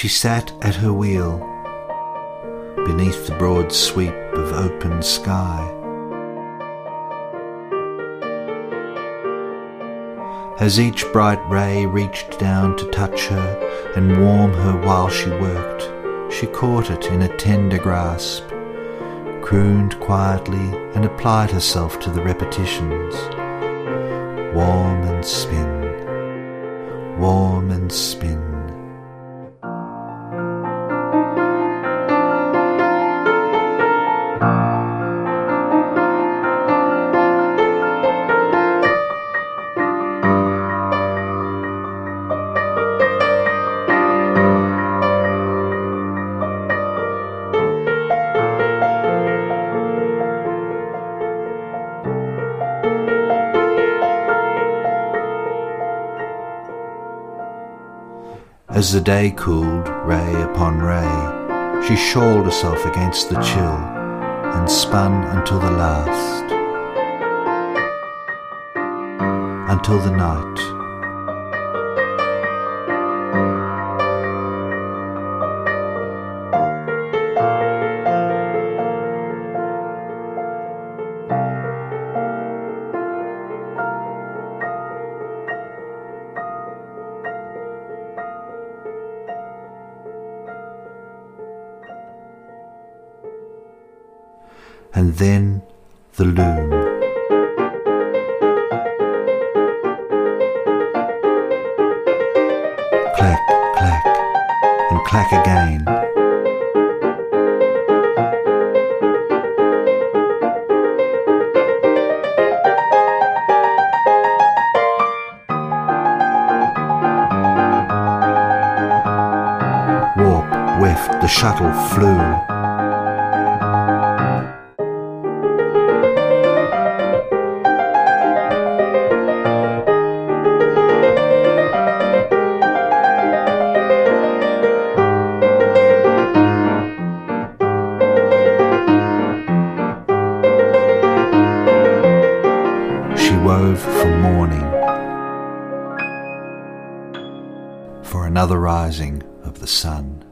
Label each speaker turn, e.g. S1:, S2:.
S1: sat at her wheel, beneath the broad sweep of open sky. As each bright ray reached down to touch her and warm her while she worked, she caught it in a tender grasp, crooned quietly and applied herself to the repetitions. Warm and spin, warm and spin. As the day cooled, ray upon ray, she shawled herself against the chill and spun until the last, until the night. And then the loom. Clack, clack, and clack again. Warp, weft, the shuttle flew. Wove for morning, for another rising of the sun.